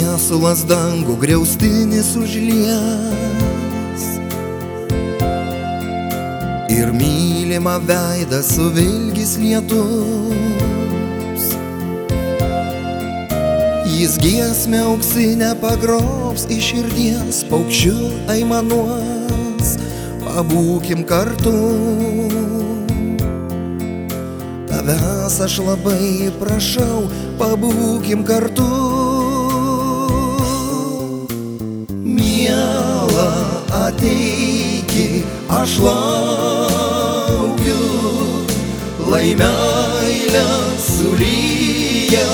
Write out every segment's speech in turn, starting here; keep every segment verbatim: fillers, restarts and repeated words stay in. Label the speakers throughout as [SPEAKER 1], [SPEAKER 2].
[SPEAKER 1] viesulas dangų griaustinis užlies ir mylimą veidą suvilgis lietus. Jis giesmę auksinę pagrobs iš širdies, paukščiu aimanuos, pabūkim kartu. Tavęs aš labai prašau, pabūkim kartu. Miela, ateiki, aš laukiu, lai meilę sulyja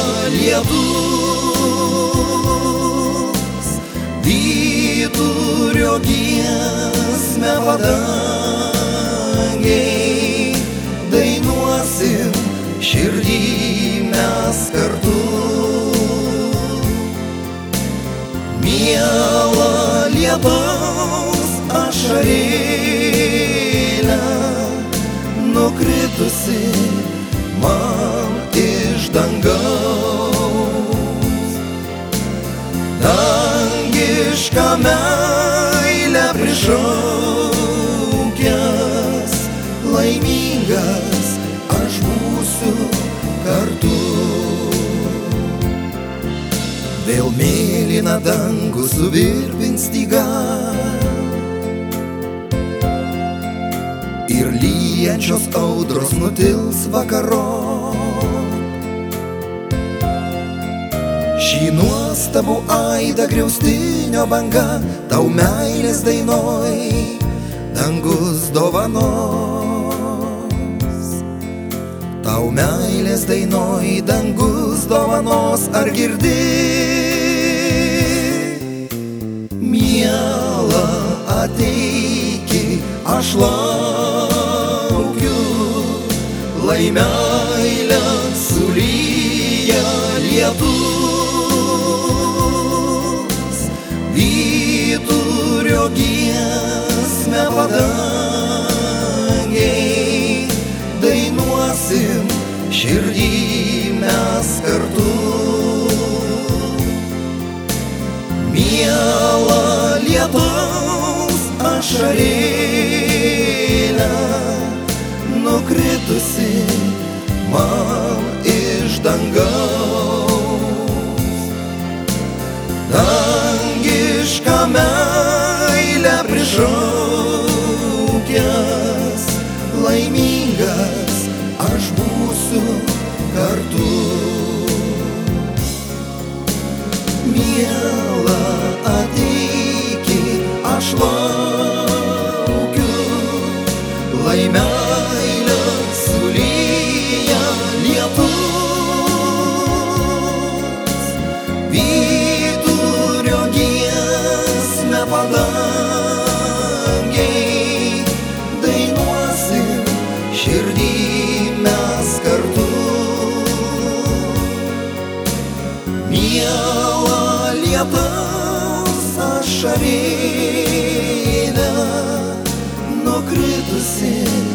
[SPEAKER 1] lietus. Vidurio giesmę padangiai dainuosim, širdį mes kartu. Miela lietaus ašarėlė, nukritusi man iš dangaus. Dangišką meilę prišaukęs, laimingas aš būsiu kartu. Vėl mėlyną dangų suvirpins styga ir lyjančios audros nutils vakarop. Šį nuostabų aidą griaustinio banga tau meilės dainoj dangus dovanos. Tau meilės dainoj dangus dovanos, ar girdi? Miela, ateiki, aš laukiu, lai meilę sulyja lietus. Vidurio giesmę padangiai dainuosim, širdį mes kartu. Miela lietaus ašarėlė, nukritusi man iš dangaus. Dangišką meilę prišaukęs, laimingas aš būsiu kartu. Miela, ateiki, aš laukiu, lai meilę sulyja lietus. Vidurio giesmę padangiai dainuosim, širdį mes kartu. Miela lietaus ašarėlė, nukritusi